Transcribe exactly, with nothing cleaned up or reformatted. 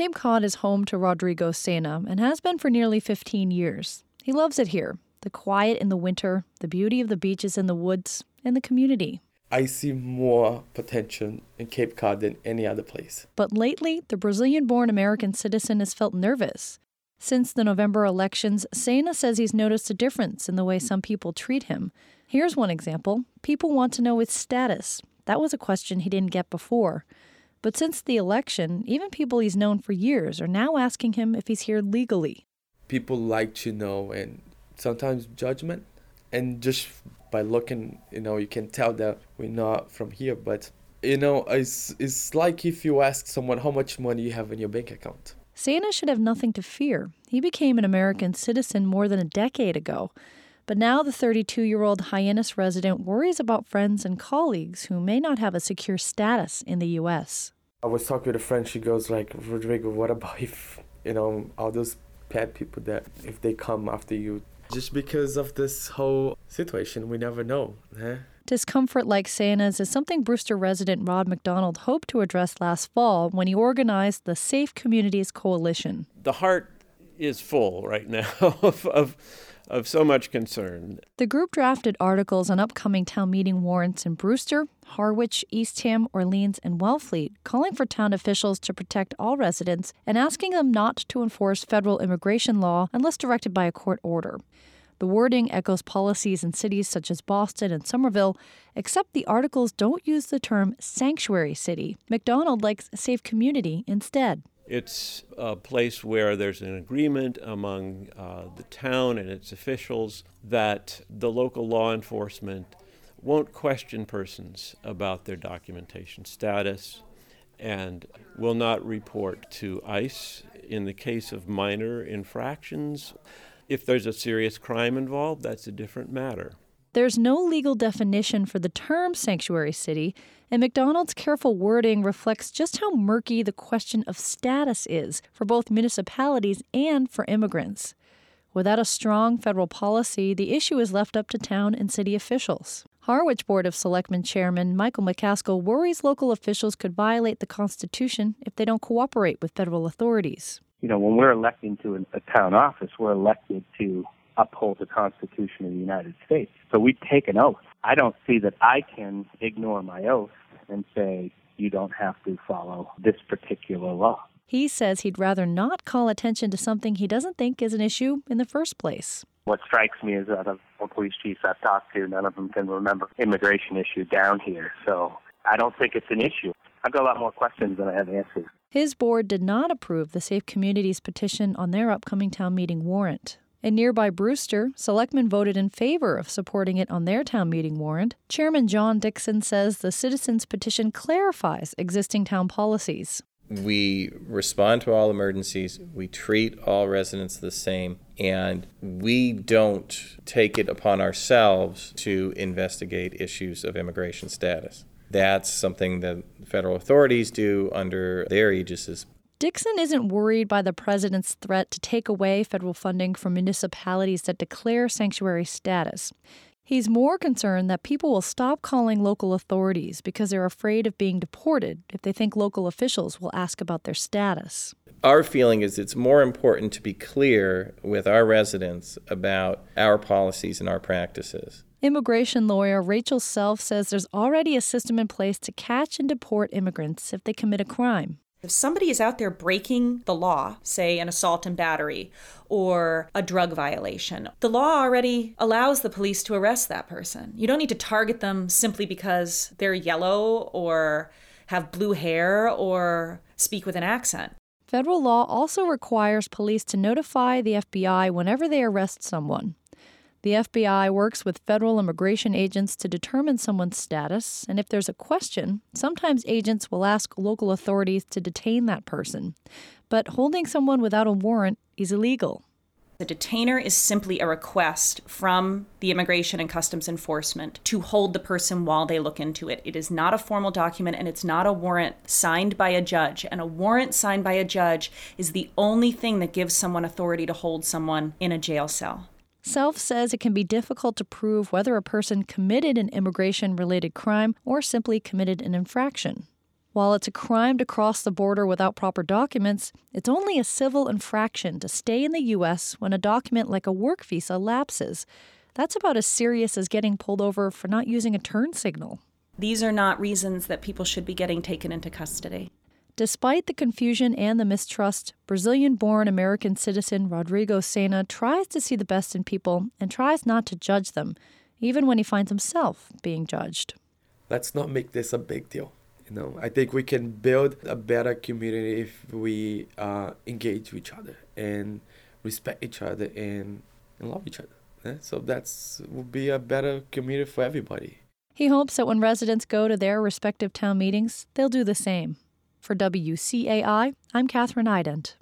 Cape Cod is home to Rodrigo Sena and has been for nearly fifteen years. He loves it here, the quiet in the winter, the beauty of the beaches and the woods, and the community. I see more potential in Cape Cod than any other place. But lately, the Brazilian-born American citizen has felt nervous. Since the November elections, Sena says he's noticed a difference in the way some people treat him. Here's one example. People want to know his status. That was a question he didn't get before. But since the election, even people he's known for years are now asking him if he's here legally. People like to know, and sometimes judgment. And just by looking, you know, you can tell that we're not from here. But, you know, it's, it's like if you ask someone how much money you have in your bank account. Sena should have nothing to fear. He became an American citizen more than a decade ago. But now the thirty-two-year-old Hyannis resident worries about friends and colleagues who may not have a secure status in the U S. I was talking with a friend, she goes like, Rodrigo, what about if, you know, all those bad people that if they come after you? Just because of this whole situation, we never know. Eh? Discomfort like Sena's is something Brewster resident Rod McDonald hoped to address last fall when he organized the Safe Communities Coalition. The heart is full right now of, of of so much concern. The group drafted articles on upcoming town meeting warrants in Brewster, Harwich, Eastham, Orleans, and Wellfleet, calling for town officials to protect all residents and asking them not to enforce federal immigration law unless directed by a court order. The wording echoes policies in cities such as Boston and Somerville, except the articles don't use the term sanctuary city. McDonald likes safe community instead. It's a place where there's an agreement among uh, the town and its officials that the local law enforcement won't question persons about their documentation status and will not report to ICE in the case of minor infractions. If there's a serious crime involved, that's a different matter. There's no legal definition for the term sanctuary city, and McDonald's careful wording reflects just how murky the question of status is for both municipalities and for immigrants. Without a strong federal policy, the issue is left up to town and city officials. Harwich Board of Selectmen Chairman Michael McCaskill worries local officials could violate the Constitution if they don't cooperate with federal authorities. You know, when we're elected to a town office, we're elected to uphold the Constitution of the United States. So we take an oath. I don't see that I can ignore my oath and say, you don't have to follow this particular law. He says he'd rather not call attention to something he doesn't think is an issue in the first place. What strikes me is that of all police chiefs I've talked to, none of them can remember immigration issue down here. So I don't think it's an issue. I've got a lot more questions than I have answers. His board did not approve the Safe Communities petition on their upcoming town meeting warrant. In nearby Brewster, selectmen voted in favor of supporting it on their town meeting warrant. Chairman John Dixon says the citizens' petition clarifies existing town policies. We respond to all emergencies, we treat all residents the same, and we don't take it upon ourselves to investigate issues of immigration status. That's something that federal authorities do under their aegis. Dixon isn't worried by the president's threat to take away federal funding from municipalities that declare sanctuary status. He's more concerned that people will stop calling local authorities because they're afraid of being deported if they think local officials will ask about their status. Our feeling is it's more important to be clear with our residents about our policies and our practices. Immigration lawyer Rachel Self says there's already a system in place to catch and deport immigrants if they commit a crime. If somebody is out there breaking the law, say an assault and battery or a drug violation, the law already allows the police to arrest that person. You don't need to target them simply because they're yellow or have blue hair or speak with an accent. Federal law also requires police to notify the F B I whenever they arrest someone. The F B I works with federal immigration agents to determine someone's status, and if there's a question, sometimes agents will ask local authorities to detain that person. But holding someone without a warrant is illegal. The detainer is simply a request from the Immigration and Customs Enforcement to hold the person while they look into it. It is not a formal document, and it's not a warrant signed by a judge. And a warrant signed by a judge is the only thing that gives someone authority to hold someone in a jail cell. Self says it can be difficult to prove whether a person committed an immigration-related crime or simply committed an infraction. While it's a crime to cross the border without proper documents, it's only a civil infraction to stay in the U S when a document like a work visa lapses. That's about as serious as getting pulled over for not using a turn signal. These are not reasons that people should be getting taken into custody. Despite the confusion and the mistrust, Brazilian-born American citizen Rodrigo Sena tries to see the best in people and tries not to judge them, even when he finds himself being judged. Let's not make this a big deal. You know, I think we can build a better community if we uh, engage with each other and respect each other and, and love each other. Yeah? So that's will be a better community for everybody. He hopes that when residents go to their respective town meetings, they'll do the same. For W C A I, I'm Catherine Ident.